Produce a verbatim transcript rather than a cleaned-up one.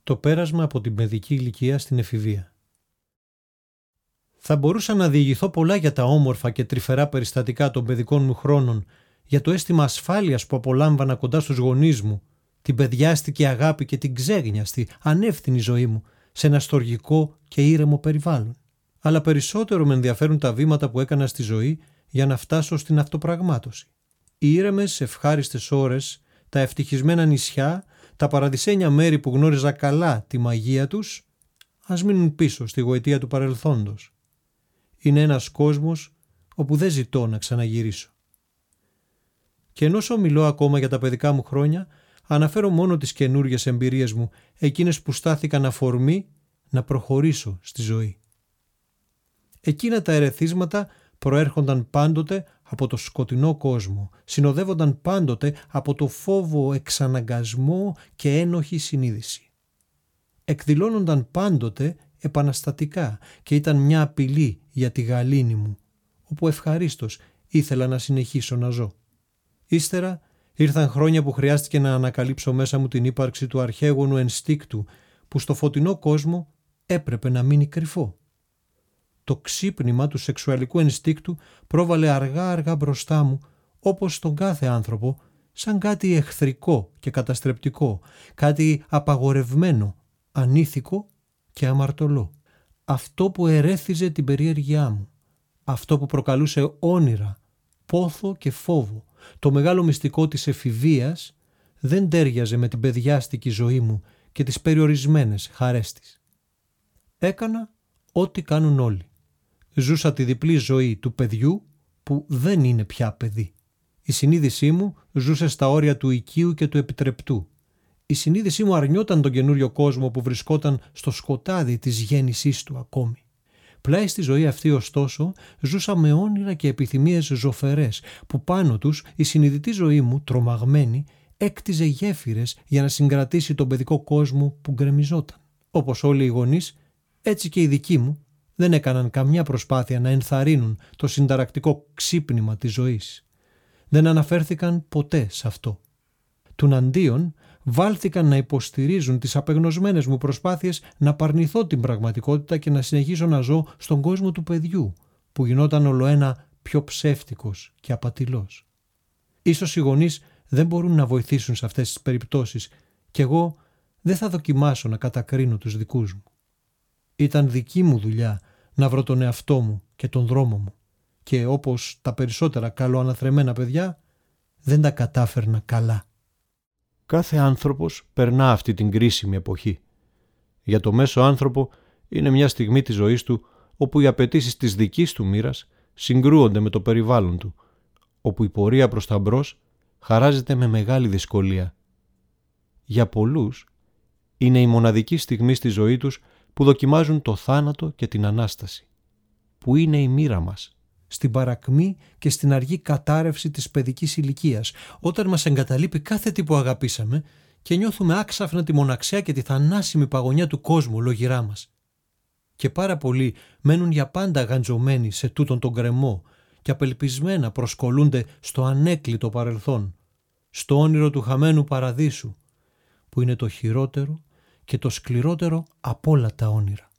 Το πέρασμα από την παιδική ηλικία στην εφηβεία. Θα μπορούσα να διηγηθώ πολλά για τα όμορφα και τρυφερά περιστατικά των παιδικών μου χρόνων, για το αίσθημα ασφάλειας που απολάμβανα κοντά στους γονείς μου, την παιδιάστικη αγάπη και την ξέγνιαστη, ανεύθυνη ζωή μου σε ένα στοργικό και ήρεμο περιβάλλον. Αλλά περισσότερο με ενδιαφέρουν τα βήματα που έκανα στη ζωή για να φτάσω στην αυτοπραγμάτωση. Οι ήρεμες, ευχάριστες ώρες, τα ευτυχισμένα νησιά, τα παραδεισένια μέρη που γνώριζα καλά τη μαγεία τους, ας μείνουν πίσω στη γοητεία του παρελθόντος. Είναι ένας κόσμος όπου δεν ζητώ να ξαναγυρίσω. Και ενώ μιλώ ακόμα για τα παιδικά μου χρόνια, αναφέρω μόνο τις καινούριες εμπειρίες μου, εκείνες που στάθηκαν αφορμή να προχωρήσω στη ζωή. Εκείνα τα ερεθίσματα προέρχονταν πάντοτε από το σκοτεινό κόσμο, συνοδεύονταν πάντοτε από το φόβο εξαναγκασμό και ένοχη συνείδηση. Εκδηλώνονταν πάντοτε επαναστατικά και ήταν μια απειλή για τη γαλήνη μου, όπου ευχαρίστως ήθελα να συνεχίσω να ζω. Ύστερα ήρθαν χρόνια που χρειάστηκε να ανακαλύψω μέσα μου την ύπαρξη του αρχαίγονου ενστίκτου που στο φωτεινό κόσμο έπρεπε να μείνει κρυφό. Το ξύπνημα του σεξουαλικού ενστίκτου πρόβαλε αργά-αργά μπροστά μου, όπως στον κάθε άνθρωπο, σαν κάτι εχθρικό και καταστρεπτικό, κάτι απαγορευμένο, ανήθικο και αμαρτωλό. Αυτό που ερέθιζε την περιέργειά μου, αυτό που προκαλούσε όνειρα, πόθο και φόβο, το μεγάλο μυστικό της εφηβείας, δεν τέριαζε με την παιδιάστικη ζωή μου και τις περιορισμένες χαρές της. Έκανα ό,τι κάνουν όλοι. Ζούσα τη διπλή ζωή του παιδιού που δεν είναι πια παιδί. Η συνείδησή μου ζούσε στα όρια του οικείου και του επιτρεπτού. Η συνείδησή μου αρνιόταν τον καινούριο κόσμο που βρισκόταν στο σκοτάδι της γέννησής του ακόμη. Πλάι στη ζωή αυτή ωστόσο ζούσα με όνειρα και επιθυμίες ζωφερές που πάνω τους η συνειδητή ζωή μου, τρομαγμένη, έκτιζε γέφυρες για να συγκρατήσει τον παιδικό κόσμο που γκρεμιζόταν. Όπως όλοι οι γονείς, έτσι και οι δικοί μου δεν έκαναν καμιά προσπάθεια να ενθαρρύνουν το συνταρακτικό ξύπνημα της ζωής. Δεν αναφέρθηκαν ποτέ σε αυτό. Τουναντίον βάλθηκαν να υποστηρίζουν τις απεγνωσμένες μου προσπάθειες να απαρνηθώ την πραγματικότητα και να συνεχίσω να ζω στον κόσμο του παιδιού, που γινόταν ολοένα πιο ψεύτικος και απατηλός. Ίσως οι γονείς δεν μπορούν να βοηθήσουν σε αυτές τις περιπτώσεις και εγώ δεν θα δοκιμάσω να κατακρίνω τους δικούς μου. Ήταν δική μου δουλειά να βρω τον εαυτό μου και τον δρόμο μου και όπως τα περισσότερα καλοαναθρεμμένα παιδιά δεν τα κατάφερνα καλά. Κάθε άνθρωπος περνά αυτή την κρίσιμη εποχή. Για το μέσο άνθρωπο είναι μια στιγμή της ζωής του όπου οι απαιτήσεις της δικής του μοίρας συγκρούονται με το περιβάλλον του, όπου η πορεία προς τα μπρος χαράζεται με μεγάλη δυσκολία. Για πολλούς είναι η μοναδική στιγμή στη ζωή τους που δοκιμάζουν το θάνατο και την Ανάσταση. Που είναι η μοίρα μας, στην παρακμή και στην αργή κατάρρευση της παιδικής ηλικίας, όταν μας εγκαταλείπει κάθε τι που αγαπήσαμε και νιώθουμε άξαφνα τη μοναξιά και τη θανάσιμη παγωνιά του κόσμου λογυρά μας. Και πάρα πολλοί μένουν για πάντα γαντζωμένοι σε τούτον τον γκρεμό και απελπισμένα προσκολούνται στο ανέκλητο παρελθόν, στο όνειρο του χαμένου παραδείσου, που είναι το χειρότερο και το σκληρότερο από όλα τα όνειρα.